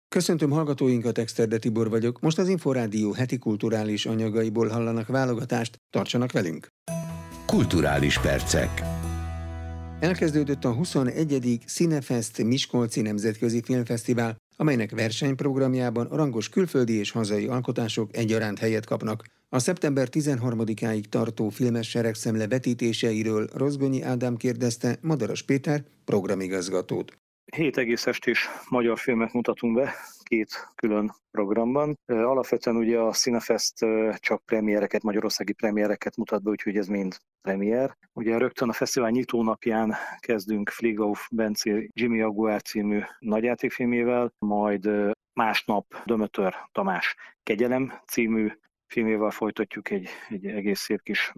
Köszöntöm hallgatóinkat, Exterde Tibor vagyok. Most az Inforádió heti kulturális anyagaiból hallanak válogatást. Tartsanak velünk! Kulturális percek. Elkezdődött a 21. Cinefest Miskolci Nemzetközi Filmfesztivál, amelynek versenyprogramjában rangos külföldi és hazai alkotások egyaránt helyet kapnak. A szeptember 13-áig tartó filmes seregszemle vetítéseiről Rozgonyi Ádám kérdezte Madaras Péter programigazgatót. 7 egész estés magyar filmet mutatunk be, 2 külön programban. Alapvetően ugye a Cinefest csak premiereket, magyarországi premiereket mutat be, úgyhogy ez mind premier. Ugye rögtön a fesztivál nyitónapján kezdünk Flieghoff Bence Jimmy Jaguar című nagyjátékfilmével, majd másnap Dömötör Tamás Kegyelem című filmével folytatjuk egy egész szép kis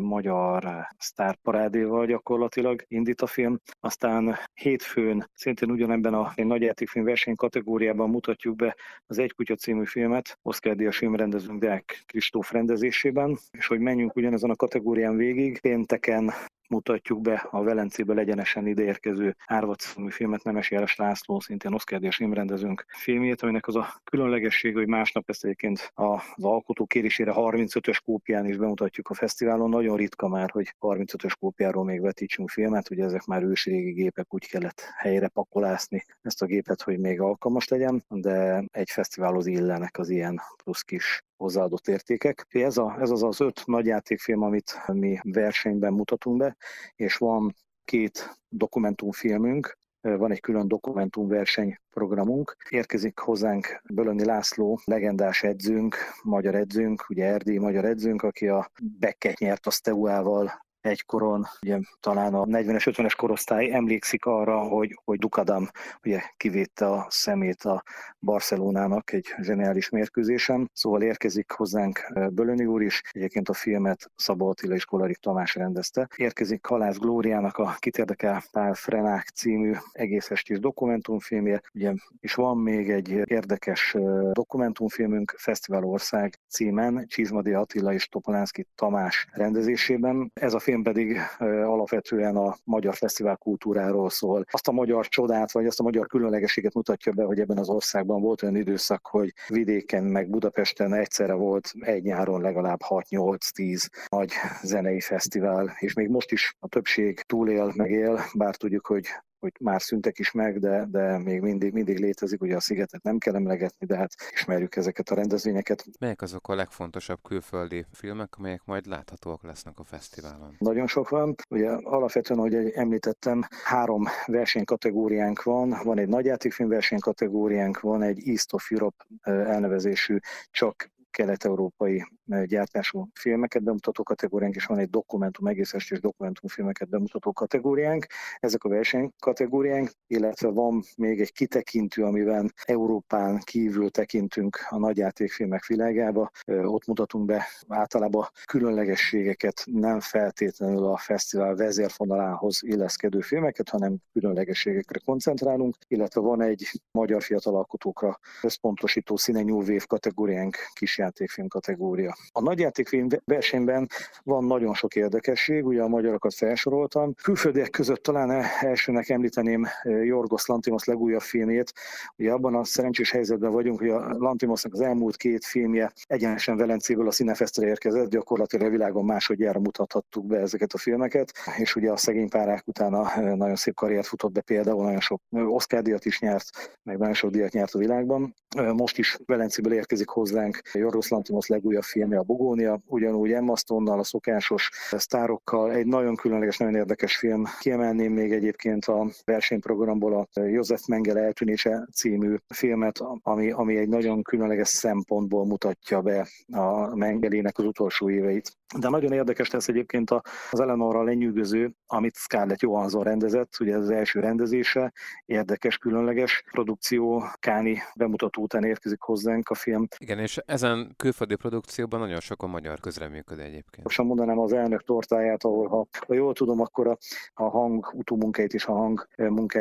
magyar sztárparádéval gyakorlatilag indít a film. Aztán hétfőn szintén ugyanebben a nagyjátékfilm verseny kategóriában mutatjuk be az Egy kutya című filmet, Oscar-díjas filmrendezőnk Deák Kristóf rendezésében, és hogy menjünk ugyanezen a kategórián végig, pénteken mutatjuk be a Velencéből egyenesen ideérkező Árva című filmet, Nemesi János László, szintén Oscar-díjas filmrendezőnk filmjét, aminek az a különlegesség, hogy másnap ezt egyébként az alkotó kérésére 35-ös kópián is bemutatjuk a fesztiválon. Nagyon ritka már, hogy 35-ös kópiáról még vetítsünk filmet, ugye ezek már ősrégi gépek, úgy kellett helyre pakolászni ezt a gépet, hogy még alkalmas legyen, de egy fesztiválhoz illenek az ilyen plusz kis hozzáadott értékek. Ez az 5 nagyjátékfilm, amit mi versenyben mutatunk be, és van 2 dokumentumfilmünk, van egy külön dokumentumverseny programunk. Érkezik hozzánk Bölöni László, legendás edzőnk, magyar edzőnk, ugye erdélyi magyar edzőnk, aki a Becket nyert a Steaua-val egykoron, ugye talán a 40-es, 50-es korosztály emlékszik arra, hogy Dukadam ugye kivédte a szemét a Barcelonának egy zseniális mérkőzésen. Szóval érkezik hozzánk Bölöni úr is, egyébként a filmet Szabó Attila és Kollarik Tamás rendezte. Érkezik Halász Glóriának a Kit érdekel Pál Frenák című egész estés dokumentumfilmje, ugye, és van még egy érdekes dokumentumfilmünk Fesztiválország címen, Csizmadi Attila és Topolánszky Tamás rendezésében. Ez a film pedig alapvetően a magyar fesztivál kultúráról szól. Azt a magyar csodát, vagy azt a magyar különlegességet mutatja be, hogy ebben az országban volt olyan időszak, hogy vidéken meg Budapesten egyszerre volt egy nyáron legalább 6-8-10 nagy zenei fesztivál, és még most is a többség túlél, megél, bár tudjuk, hogy már szüntek is meg, de még mindig létezik, ugye a Szigetet nem kell emlegetni, de hát ismerjük ezeket a rendezvényeket. Melyek azok a legfontosabb külföldi filmek, amelyek majd láthatóak lesznek a fesztiválon? Nagyon sok van. Ugye alapvetően, ahogy említettem, 3 versenykategóriánk van egy nagyjátékfilm versenykategóriánk, van egy East of Europe elnevezésű, csak kelet-európai gyártású filmeket bemutató kategóriánk, és van egy egész estés dokumentumfilmeket bemutató kategóriánk. Ezek a versenykategóriánk, illetve van még egy kitekintő, amiben Európán kívül tekintünk a nagyjátékfilmek világába. Ott mutatunk be általában különlegességeket, nem feltétlenül a fesztivál vezérfonalához illeszkedő filmeket, hanem különlegességekre koncentrálunk, illetve van egy magyar fiatal alkotókra összpontosító Cine New Wave kategóriánk, kisjátékfilm kategória. A nagyjátékfilm versenyben van nagyon sok érdekesség, ugye a magyarokat felsoroltam. Külföldiek között talán elsőnek említeném Jorgos Lanthimos legújabb filmjét. Ugye abban a szerencsés helyzetben vagyunk, hogy a Lanthimosnak az elmúlt 2 filmje egyenesen Velencéből a Cinefestre érkezett, gyakorlatilag a világon másodjára mutathattuk be ezeket a filmeket, és ugye a Szegény párák utána nagyon szép karriert futott be, például nagyon sok Oscar-díjat is nyert, meg nagyon sok díjat nyert a világban. Most is Velencéből érkezik hozzánk Jorgos Lanthimos legújabb filmje, a Bogónia, ugyanúgy Emma Stone-nal, a szokásos sztárokkal, egy nagyon különleges, nagyon érdekes film. Kiemelném még egyébként a versenyprogramból a József Mengele eltűnése című filmet, ami egy nagyon különleges szempontból mutatja be a Mengelének az utolsó éveit. De nagyon érdekes lesz egyébként az Eleanorra lenyűgöző, amit Scarlett Johansson rendezett, ugye ez az első rendezése, érdekes, különleges produkció, Káni bemutató után érkezik hozzánk a film. Igen, és ezen külföldi produkcióban nagyon sok a magyar közreműködő egyébként. Most mondanám az elnök tortáját, ahol ha jól tudom, akkor a hang utómunkáit és a hang munkáit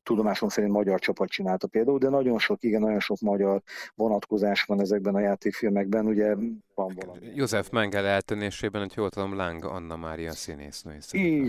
tudomásom szerint magyar csapat csinálta például, de nagyon sok magyar vonatkozás van ezekben a játékfilmekben, ugye van valami. József Mengele eltűnésében, hogy jól tudom, Láng Anna Mária színésznő. Így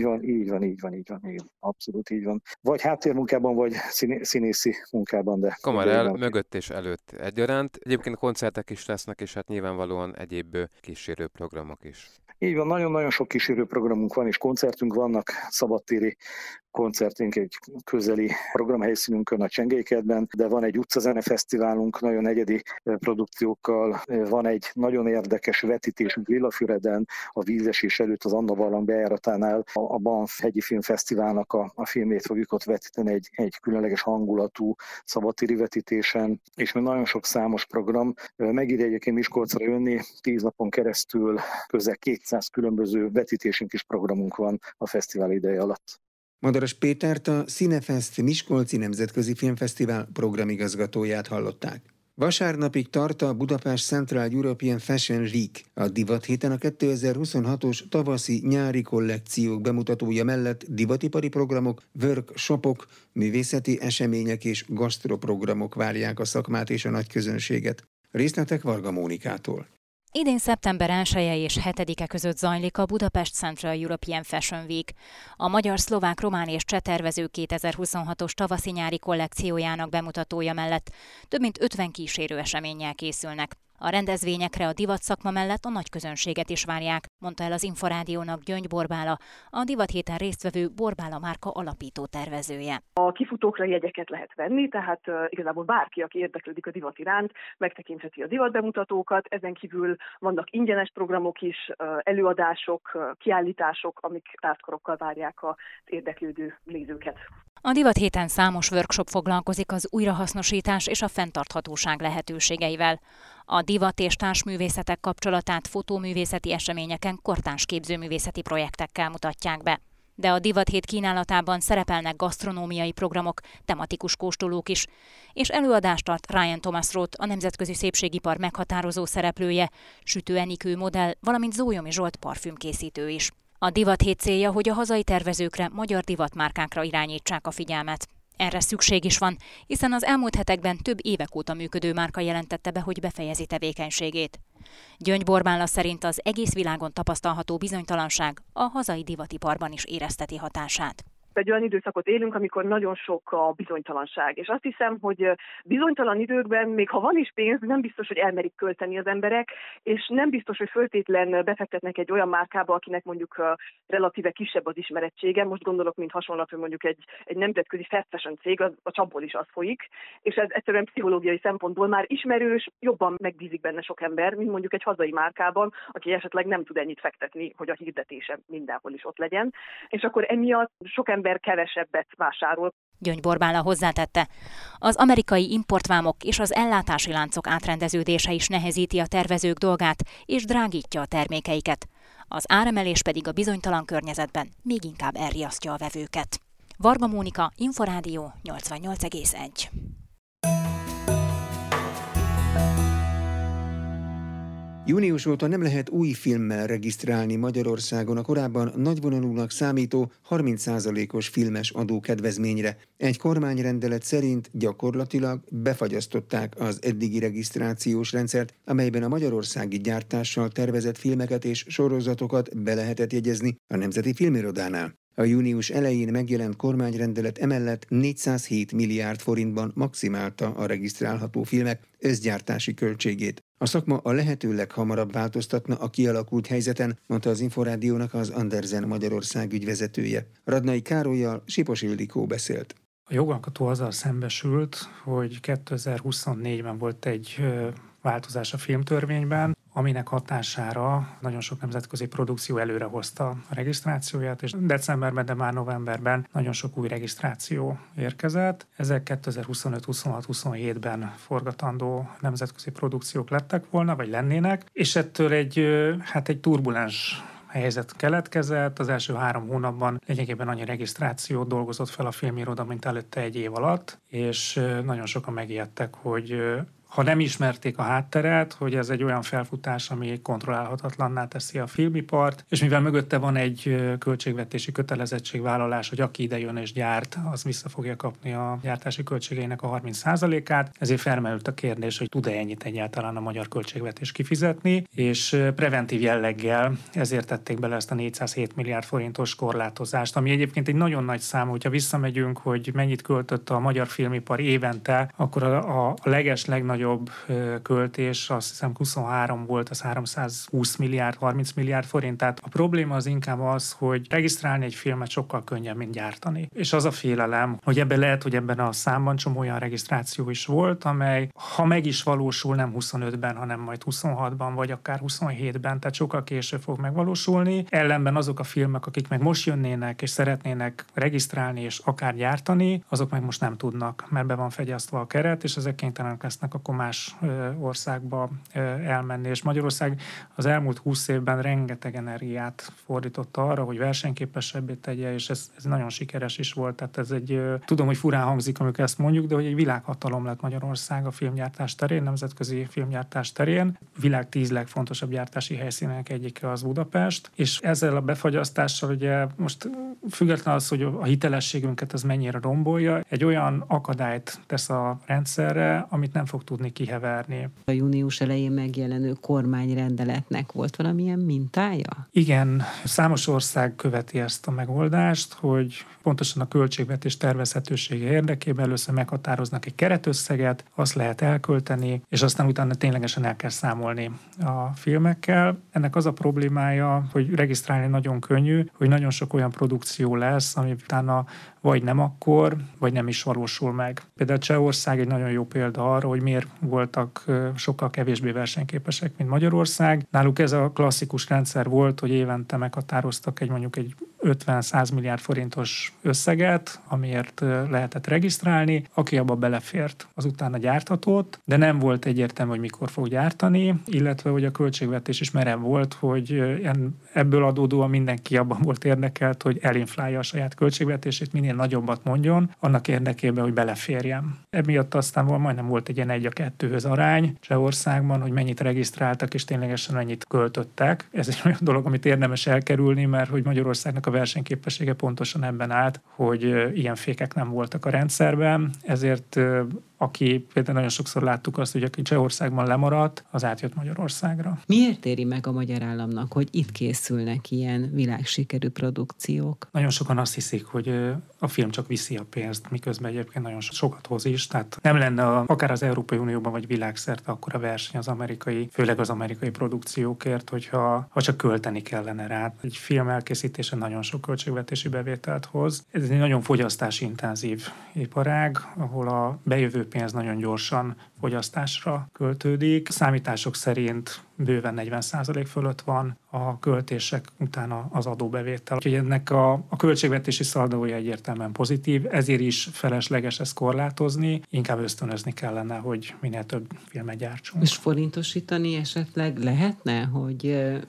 van. Abszolút így van. Vagy háttérmunkában, vagy színészi munkában, de... Kamarál mögött és előtt egyaránt. Egyébként koncertek is lesznek, és hát nyilvánvalóan egyéb kísérő programok is. Így van, nagyon-nagyon sok kísérő programunk van, és koncertünk vannak, szabadtéri koncertünk egy közeli programhelyszínünkön a Csengelykertben, de van egy utcazene fesztiválunk, nagyon egyedi produkciókkal, van egy nagyon érdekes vetítésünk Lillafüreden, a vízesés előtt az Anna barlang bejáratánál, a Banff hegyi filmfesztiválnak a filmét fogjuk ott vetíteni egy különleges hangulatú szabadtéri vetítésen, és még nagyon sok számos program. Megírja egyébként Miskolcra jönni, 10 napon keresztül közel 200 különböző vetítésünk és programunk van a fesztivál ideje alatt. Madaras Pétert, a Cinefest Miskolci Nemzetközi Filmfesztivál programigazgatóját hallották. Vasárnapig tart a Budapest Central European Fashion Week. A Divat héten a 2026-os tavaszi-nyári kollekciók bemutatója mellett divatipari programok, workshopok, művészeti események és gasztroprogramok várják a szakmát és a nagyközönséget. Részletek Varga Mónikától. Idén szeptember 1-e és 7-e között zajlik a Budapest Central European Fashion Week. A magyar, szlovák, román és cseh tervező 2026-os tavaszi-nyári kollekciójának bemutatója mellett több mint 50 kísérő eseménnyel készülnek. A rendezvényekre a divat szakma mellett a nagyközönséget is várják, mondta el az Inforádiónak Gyöngy Borbála, a Divat héten résztvevő Borbála márka alapító tervezője. A kifutókra jegyeket lehet venni, tehát igazából bárki, aki érdeklődik a divat iránt, megtekintheti a divatbemutatókat. Ezen kívül vannak ingyenes programok is, előadások, kiállítások, amik tártkorokkal várják az érdeklődő nézőket. A Divat héten számos workshop foglalkozik az újrahasznosítás és a fenntarthatóság lehetőségeivel. A divat és társművészetek kapcsolatát fotóművészeti eseményeken kortárs képzőművészeti projektekkel mutatják be. De a Divat hét kínálatában szerepelnek gasztronómiai programok, tematikus kóstolók is, és előadást tart Ryan Thomas Roth, a nemzetközi szépségipar meghatározó szereplője, Sütő Enikő modell, valamint Zójomi Zsolt parfümkészítő is. A Divat hét célja, hogy a hazai tervezőkre, magyar divatmárkákra irányítsák a figyelmet. Erre szükség is van, hiszen az elmúlt hetekben több évek óta működő márka jelentette be, hogy befejezi tevékenységét. Gyöngy Borbála szerint az egész világon tapasztalható bizonytalanság a hazai divatiparban is érezteti hatását. Egy olyan időszakot élünk, amikor nagyon sok a bizonytalanság. És azt hiszem, hogy bizonytalan időkben, még ha van is pénz, nem biztos, hogy elmerik költeni az emberek, és nem biztos, hogy föltétlen befektetnek egy olyan márkába, akinek mondjuk relatíve kisebb az ismerettsége. Most gondolok, mint hasonlat, hogy mondjuk egy nemzetközi fast fashion cég, a csapból is az folyik, és ez egyszerűen pszichológiai szempontból már ismerős, jobban megbízik benne sok ember, mint mondjuk egy hazai márkában, aki esetleg nem tud ennyit fektetni, hogy a hirdetése mindenhol is ott legyen. És akkor emiatt sok ember kevesebbet vásárol. Gyöngy Borbála hozzátette, az amerikai importvámok és az ellátási láncok átrendeződése is nehezíti a tervezők dolgát és drágítja a termékeiket. Az áremelés pedig a bizonytalan környezetben még inkább elriasztja a vevőket. Varga Mónika, Inforádió 88,1. Június óta nem lehet új filmmel regisztrálni Magyarországon a korábban nagyvonalúnak számító 30%-os filmes adókedvezményre. Egy kormányrendelet szerint gyakorlatilag befagyasztották az eddigi regisztrációs rendszert, amelyben a magyarországi gyártással tervezett filmeket és sorozatokat be lehetett jegyezni a Nemzeti Filmirodánál. A június elején megjelent kormányrendelet emellett 407 milliárd forintban maximálta a regisztrálható filmek összgyártási költségét. A szakma a lehető leghamarabb változtatna a kialakult helyzeten, mondta az Inforádiónak az Andersen Magyarország ügyvezetője. Radnai Károllyal Sipos Ildikó beszélt. A jogalkotó azzal szembesült, hogy 2024-ben volt egy változás a filmtörvényben, aminek hatására nagyon sok nemzetközi produkció előrehozta a regisztrációját, és decemberben, de már novemberben nagyon sok új regisztráció érkezett. Ezek 2025, 26, 27-ben forgatandó nemzetközi produkciók lettek volna, vagy lennének, és ettől egy turbulens helyzet keletkezett. Az első 3 hónapban lényegében annyi regisztrációt dolgozott fel a filmiroda, mint előtte egy év alatt, és nagyon sokan megijedtek, hogy ha nem ismerték a hátteret, hogy ez egy olyan felfutás, ami kontrollálhatatlanná teszi a filmipart, és mivel mögötte van egy költségvetési kötelezettségvállalás, hogy aki ide jön és gyárt, az vissza fogja kapni a gyártási költségeinek a 30%-át, ezért felmerült a kérdés, hogy tud-e ennyit egyáltalán a magyar költségvetés kifizetni, és preventív jelleggel ezért tették bele ezt a 407 milliárd forintos korlátozást, ami egyébként egy nagyon nagy szám, hogyha visszamegyünk, hogy mennyit költött a magyar filmipar évente, akkor a legnagyobb költés, azt hiszem 23 volt, az 320 milliárd, 30 milliárd forint. Tehát a probléma az inkább az, hogy regisztrálni egy filmet sokkal könnyebb, mint gyártani. És az a félelem, hogy ebben lehet, hogy ebben a számban csomó olyan regisztráció is volt, amely, ha meg is valósul, nem 25-ben, hanem majd 26-ban, vagy akár 27-ben, tehát sokkal később fog megvalósulni. Ellenben azok a filmek, akik meg most jönnének, és szeretnének regisztrálni, és akár gyártani, azok meg most nem tudnak, mert be van fegyasztva a keret, és ezek kénytelenek lesznek akkor más országba elmenni. És Magyarország az elmúlt 20 évben rengeteg energiát fordította arra, hogy versenyképesebbé tegye, és ez nagyon sikeres is volt. Tehát ez tudom, hogy furán hangzik, amikor ezt mondjuk, de hogy egy világhatalom lett Magyarország a filmgyártás terén, nemzetközi filmgyártás terén. Világ 10 legfontosabb gyártási helyszínek egyike az Budapest, és ezzel a befagyasztással ugye most függetlenül az, hogy a hitelességünket ez mennyire rombolja, egy olyan akadályt tesz a rendszerre, amit nem fog tudni kiheverni. A június elején megjelenő kormányrendeletnek volt valamilyen mintája? Igen, számos ország követi ezt a megoldást, hogy pontosan a költségvetés tervezhetősége érdekében először meghatároznak egy keretösszeget, azt lehet elkölteni, és aztán utána ténylegesen el kell számolni a filmekkel. Ennek az a problémája, hogy regisztrálni nagyon könnyű, hogy nagyon sok olyan produkció lesz, ami utána vagy nem akkor, vagy nem is valósul meg. Például Csehország egy nagyon jó példa arra, hogy miért voltak sokkal kevésbé versenyképesek, mint Magyarország. Náluk ez a klasszikus rendszer volt, hogy évente meghatároztak mondjuk egy 50-100 milliárd forintos összeget, amiért lehetett regisztrálni, aki abba belefért, az utána gyárthatott, de nem volt egyértelmű, hogy mikor fog gyártani, illetve hogy a költségvetés is merev volt, hogy ebből adódóan mindenki abban volt érdekelt, hogy elinflálja a saját költségvetését, minél nagyobbat mondjon, annak érdekében, hogy beleférjen. Emiatt aztán majdnem volt egy ilyen 1-2 arány Csehországban, hogy mennyit regisztráltak, és ténylegesen mennyit költöttek. Ez egy olyan dolog, amit érdemes elkerülni, mert hogy Magyarországnak a versenyképessége pontosan ebben állt, hogy ilyen fékek nem voltak a rendszerben, ezért aki például nagyon sokszor láttuk azt, hogy aki Csehországban lemaradt, az átjött Magyarországra. Miért éri meg a magyar államnak, hogy itt készülnek ilyen világsikerű produkciók? Nagyon sokan azt hiszik, hogy a film csak viszi a pénzt, miközben egyébként nagyon sokat hoz is. Tehát nem lenne akár az Európai Unióban vagy világszerte akkora verseny főleg az amerikai produkciókért, hogyha csak költeni kellene rá. Egy film elkészítése nagyon sok költségvetési bevételt hoz. Ez egy nagyon fogyasztásintenzív iparág, ahol a bejövő pénz nagyon gyorsan fogyasztásra költődik. Számítások szerint bőven 40% fölött van a költések után az adóbevétel. Úgyhogy ennek a költségvetési szaldója egyértelműen pozitív, ezért is felesleges ezt korlátozni, inkább ösztönözni kellene, hogy minél több filmet gyártsunk. És forintosítani esetleg lehetne, hogy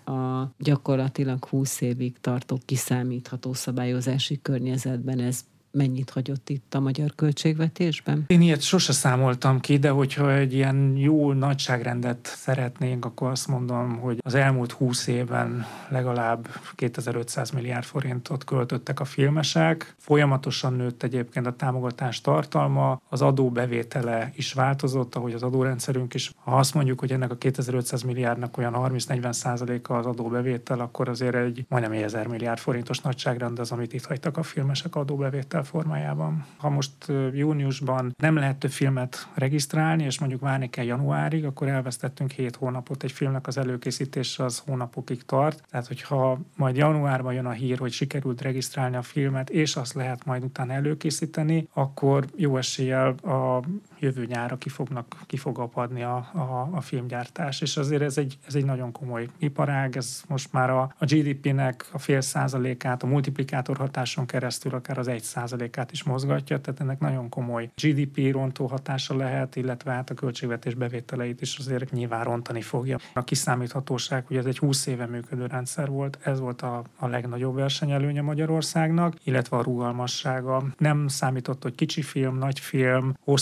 a gyakorlatilag 20 évig tartó kiszámítható szabályozási környezetben ez mennyit hagyott itt a magyar költségvetésben? Én ilyet sose számoltam ki, de hogyha egy ilyen jó nagyságrendet szeretnénk, akkor azt mondom, hogy az elmúlt 20 évben legalább 2500 milliárd forintot költöttek a filmesek. Folyamatosan nőtt egyébként a támogatás tartalma, az adóbevétele is változott, ahogy az adórendszerünk is. Ha azt mondjuk, hogy ennek a 2500 milliárdnak olyan 30-40%-a az adóbevétel, akkor azért egy majdnem 1000 milliárd forintos nagyságrend az, amit itt hagytak a filmesek adóbevétel formájában. Ha most júniusban nem lehet több filmet regisztrálni, és mondjuk várni kell januárig, akkor elvesztettünk 7 hónapot. Egy filmnek az előkészítése az hónapokig tart. Tehát, hogyha majd januárban jön a hír, hogy sikerült regisztrálni a filmet, és azt lehet majd utána előkészíteni, akkor jó eséllyel a jövő nyára ki fog apadni a filmgyártás. És azért ez egy nagyon komoly iparág, ez most már a GDP-nek a 0,5%-át, a multiplikátor hatáson keresztül akár az 1%-át is mozgatja, tehát ennek nagyon komoly GDP rontó hatása lehet, illetve hát a költségvetés bevételeit is azért nyilván rontani fogja. A kiszámíthatóság, hogy ez egy 20 éve működő rendszer volt, ez volt a legnagyobb versenyelőnye Magyarországnak, illetve a rugalmassága. Nem számított, hogy kicsi film, nagy film, hosszú film,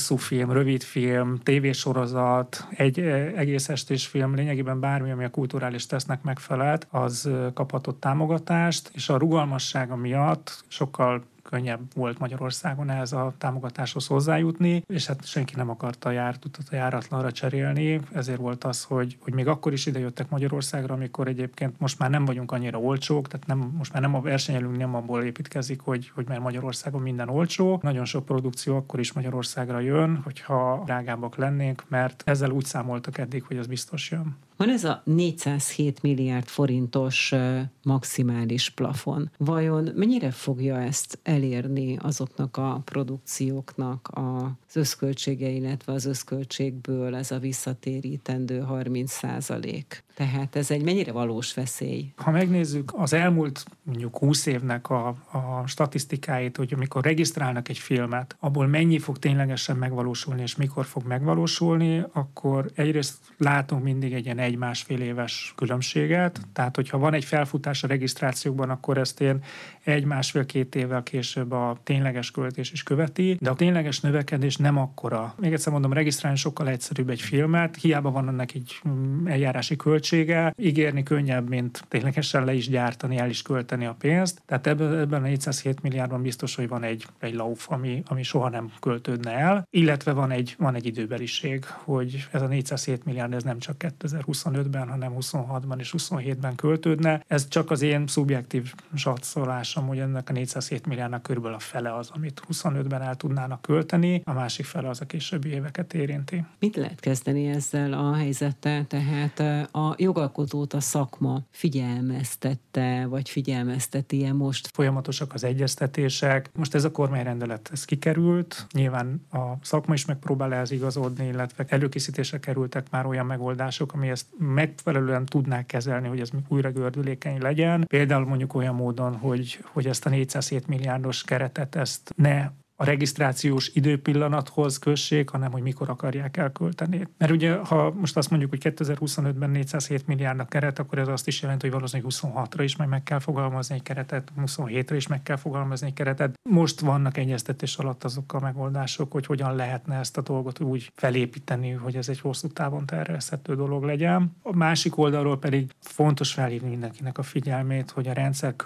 hosszúfilm, rövidfilm, tévésorozat, egy egész estés film, lényegében bármi, ami a kulturális tesznek megfelelt, az kaphatott támogatást, és a rugalmassága miatt sokkal könnyebb volt Magyarországon ehhez a támogatáshoz hozzájutni, és hát senki nem akarta a jártutat a járatlanra cserélni, ezért volt az, hogy még akkor is idejöttek Magyarországra, amikor egyébként most már nem vagyunk annyira olcsók, tehát most már nem a versenyelünk nem abból építkezik, hogy már Magyarországon minden olcsó. Nagyon sok produkció akkor is Magyarországra jön, hogyha drágábbak lennénk, mert ezzel úgy számoltak eddig, hogy ez biztos jön. Van ez a 407 milliárd forintos maximális plafon. Vajon mennyire fogja ezt elérni azoknak a produkcióknak az összköltsége, illetve az összköltségből ez a visszatérítendő 30%? Tehát ez egy mennyire valós veszély? Ha megnézzük az elmúlt mondjuk 20 évnek a statisztikáit, hogy amikor regisztrálnak egy filmet, abból mennyi fog ténylegesen megvalósulni, és mikor fog megvalósulni, akkor egyrészt látunk mindig egy ilyen 1-1,5 éves különbséget. Tehát, hogyha van egy felfutás a regisztrációkban, akkor ezt én 1,5-2 évvel később a tényleges költés is követi, de a tényleges növekedés nem akkora. Még egyszer mondom, regisztrálni sokkal egyszerűbb egy filmet, hiába van ennek egy eljárási költsége, ígérni könnyebb, mint ténylegesen le is gyártani, el is költeni a pénzt. Tehát ebben a 407 milliárdban biztos, hogy van egy lauf, ami soha nem költődne el, illetve van egy időbeliség, hogy ez a 407 milliárd ez nem csak 2025-ben, hanem 26-ban és 27-ben költődne. Ez csak az én szubjektív satszolásom, hogy ennek a 407 milliárdnak körülbelül a fele az, amit 25-ben el tudnának költeni, a másik fele az a későbbi éveket érinti. Mit lehet kezdeni ezzel a helyzettel? Tehát a jogalkotót a szakma figyelmeztette, vagy figyelmezteti-e most? Folyamatosak az egyeztetések. Most ez a kormányrendelet ez kikerült. Nyilván a szakma is megpróbál ehhez igazodni, illetve előkészítésre kerültek már olyan megoldások, ami ezt megfelelően tudnák kezelni, hogy ez újra gördülékeny legyen. Például mondjuk olyan módon, hogy ezt a 407 milliárdos keretet ezt ne a regisztrációs időpillanathoz kössék, hanem hogy mikor akarják elkölteni. Mert ugye, ha most azt mondjuk, hogy 2025-ben 407 milliárdnak keret, akkor ez azt is jelenti, hogy valószínűleg 26-ra is meg kell fogalmazni egy keretet, 27-re is meg kell fogalmazni egy keretet. Most vannak egyeztetés alatt azok a megoldások, hogy hogyan lehetne ezt a dolgot úgy felépíteni, hogy ez egy hosszú távon tervezhető dolog legyen. A másik oldalról pedig fontos felhívni mindenkinek a figyelmét, hogy a rendszer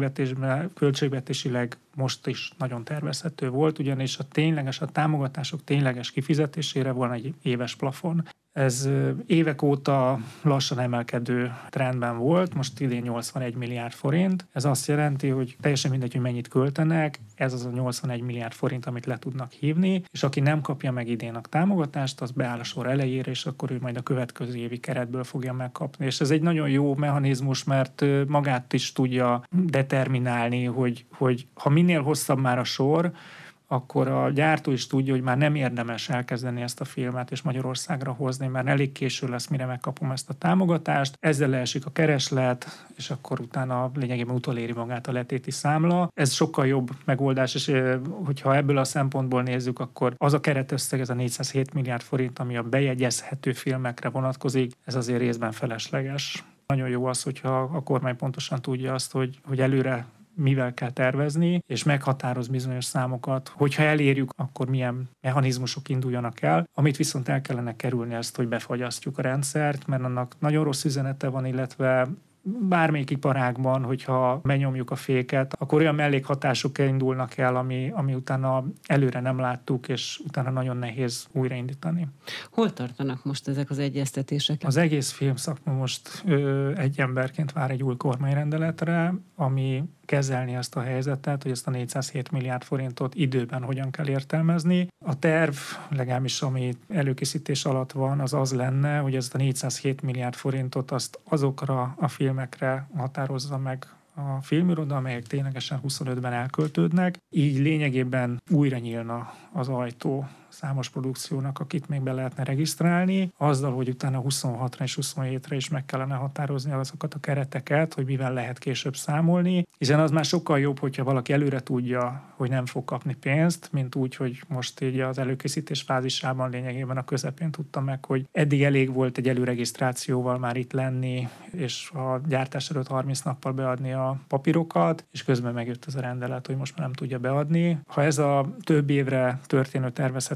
költségvetésileg most is nagyon tervezhető volt, ugyanis a támogatások tényleges kifizetésére van egy éves plafon. Ez évek óta lassan emelkedő trendben volt, most idén 81 milliárd forint. Ez azt jelenti, hogy teljesen mindegy, hogy mennyit költenek, ez az a 81 milliárd forint, amit le tudnak hívni, és aki nem kapja meg idén a támogatást, az beáll a sor elejére, és akkor ő majd a következő évi keretből fogja megkapni. És ez egy nagyon jó mechanizmus, mert magát is tudja determinálni, hogy ha minél hosszabb már a sor, akkor a gyártó is tudja, hogy már nem érdemes elkezdeni ezt a filmet és Magyarországra hozni, mert elég késő lesz, mire megkapom ezt a támogatást. Ezzel leesik a kereslet, és akkor utána lényegében utoléri magát a letéti számla. Ez sokkal jobb megoldás, és hogyha ebből a szempontból nézzük, akkor az a keretösszeg, ez a 407 milliárd forint, ami a bejegyezhető filmekre vonatkozik, ez azért részben felesleges. Nagyon jó az, hogyha a kormány pontosan tudja azt, hogy előre mivel kell tervezni, és meghatároz bizonyos számokat, hogyha elérjük, akkor milyen mechanizmusok induljanak el, amit viszont el kellene kerülni ezt, hogy befagyasztjuk a rendszert, mert annak nagyon rossz üzenete van, illetve bármelyik iparágban, hogyha benyomjuk a féket, akkor olyan mellékhatások indulnak el, ami utána előre nem láttuk, és utána nagyon nehéz újraindítani. Hol tartanak most ezek az egyeztetések? Az egész filmszakma most egy emberként vár egy új kormányrendeletre, ami kezelni ezt a helyzetet, hogy ezt a 407 milliárd forintot időben hogyan kell értelmezni. A terv, legalábbis ami előkészítés alatt van, az lenne, hogy ezt a 407 milliárd forintot azt azokra a filmekre határozza meg a filmiroda, amelyek ténylegesen 25-ben elköltődnek. Így lényegében újra nyílna az ajtó számos produkciónak, akit még be lehetne regisztrálni, azzal, hogy utána 26-ra és 27-re is meg kellene határozni azokat a kereteket, hogy mivel lehet később számolni, hiszen az már sokkal jobb, hogyha valaki előre tudja, hogy nem fog kapni pénzt, mint úgy, hogy most így az előkészítés fázisában lényegében a közepén tudtam meg, hogy eddig elég volt egy előregisztrációval már itt lenni, és a gyártás előtt 30 nappal beadni a papírokat, és közben megjött ez a rendelet, hogy most már nem tudja beadni. Ha ez a több évre történő tervezhető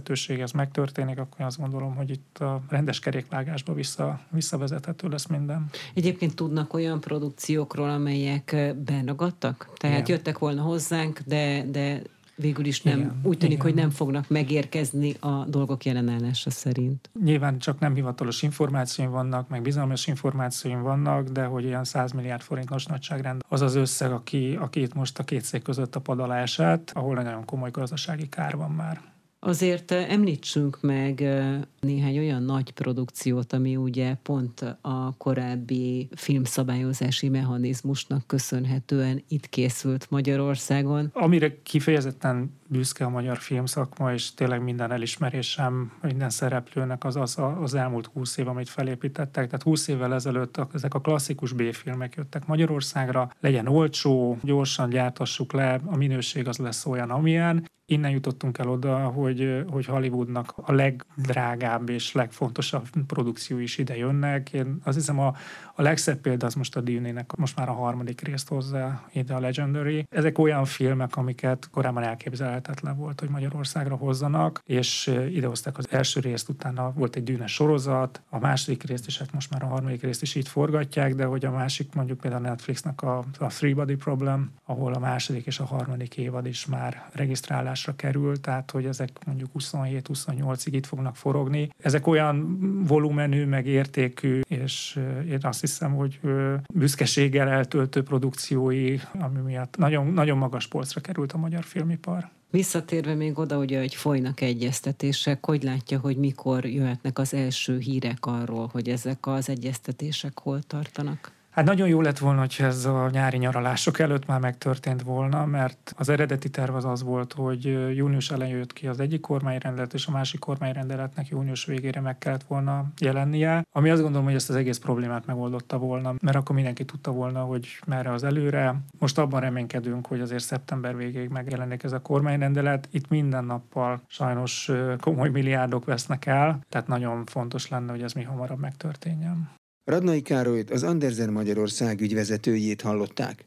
lehetőség ez megttörténik, akkor azt gondolom, hogy itt a rendes kerékvágásba visszavezethető lesz minden. Egyébként tudnak olyan produkciókról, amelyek beragadtak? Tehát jöttek volna hozzánk, de végül is nem, úgy tűnik, hogy nem fognak megérkezni a dolgok jelenállása szerint. Nyilván csak nem hivatalos információim vannak, meg bizalmas információim vannak, de hogy olyan 100 milliárd forintos nagyságrend az az összeg, aki itt most a két szék között a pad alá esett, ahol nagyon komoly gazdasági kár van már. Azért említsünk meg néhány olyan nagy produkciót, ami ugye pont a korábbi filmszabályozási mechanizmusnak köszönhetően itt készült Magyarországon. Amire kifejezetten büszke a magyar filmszakma, és tényleg minden elismerésem minden szereplőnek az elmúlt 20 év, amit felépítettek. Tehát 20 évvel ezelőtt ezek a klasszikus B-filmek jöttek Magyarországra, legyen olcsó, gyorsan gyártassuk le, a minőség az lesz olyan, amilyen. Innen jutottunk el oda, hogy Hollywoodnak a legdrágább és legfontosabb produkció is ide jönnek. Én azt hiszem a legszebb példa az most a Disneynek most már a 3. részt hozza ide, a Legendary. Ezek olyan filmek, amiket korábban elképzelhetetlen volt, hogy Magyarországra hozzanak, és idehozták az első részt, utána volt egy Dűne sorozat, a második részt is, hát most már a 3. részt is itt forgatják, de hogy a másik, mondjuk például a Netflixnek a Three Body Problem, ahol a második és a 3. évad is már regisztrálásra kerül, tehát hogy ezek mondjuk 27-28-ig itt fognak forogni. Ezek olyan volumenű, meg értékű, és én azt hiszem, hogy büszkeséggel eltöltő produkciói, ami miatt nagyon, nagyon magas polcra került a magyar filmipar. Visszatérve még oda, ugye, hogy folynak egyeztetések, hogy látja, hogy mikor jöhetnek az első hírek arról, hogy ezek az egyeztetések hol tartanak? Hát nagyon jó lett volna, hogyha ez a nyári nyaralások előtt már megtörtént volna, mert az eredeti terv az volt, hogy június elején jött ki az egyik kormányrendelet, és a másik kormányrendeletnek június végére meg kellett volna jelennie, ami azt gondolom, hogy ezt az egész problémát megoldotta volna, mert akkor mindenki tudta volna, hogy merre az előre. Most abban reménykedünk, hogy azért szeptember végéig megjelenik ez a kormányrendelet. Itt minden nappal sajnos komoly milliárdok vesznek el, tehát nagyon fontos lenne, hogy ez mi hamarabb megtörténjen. Radnai Károlyt, az Andersen Magyarország ügyvezetőjét hallották.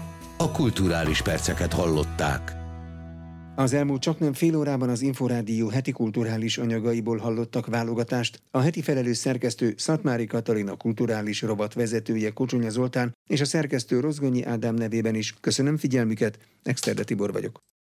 A kulturális perceket hallották. Az elmúlt csaknem fél órában az Inforádió heti kulturális anyagaiból hallottak válogatást. A heti felelős szerkesztő Szatmári Katalin, a kulturális rovat vezetője Kocsonya Zoltán és a szerkesztő Rozgonyi Ádám nevében is köszönöm figyelmüket, Exterde Tibor vagyok.